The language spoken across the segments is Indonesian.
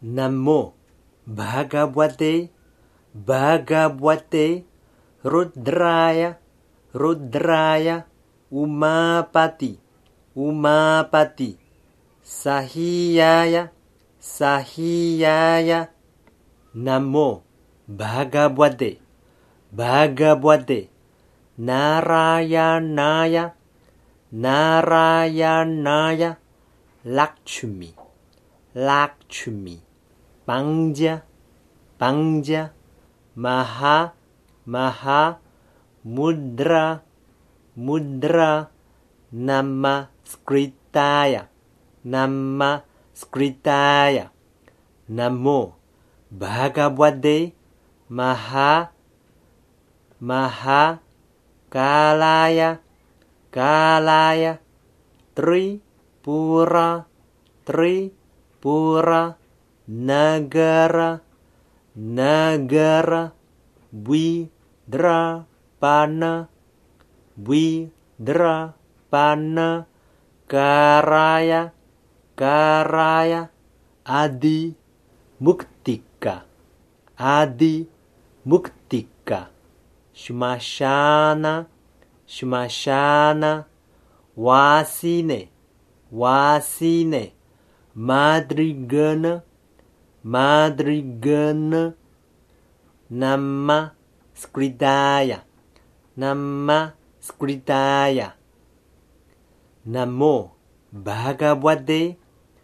Namo Bhagavate Rudraya Umapati Sahiyaya Namo Bhagavate Narayanaya Lakshmi Pangja Maha Mudra Namaskritaya Namo Bhagavate Maha Kalaya Tripura Nagara Vidrapana Karaya Adi Muktika Shmashana Vasine Madrigana Namaskritaya Namo Bhagavate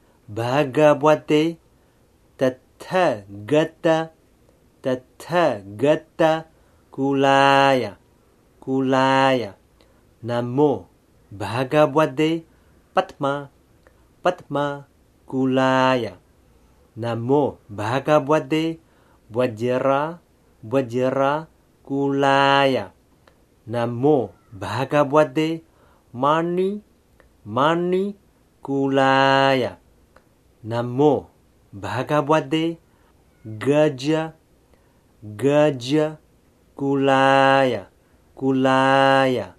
Tathagata Kulaya Namo Bhagavate Padma Kulaya Namo Bhagavate Vajra Kulaya Namo Bhagavate Mani Kulaya Namo Bhagavate Gaja Kulaya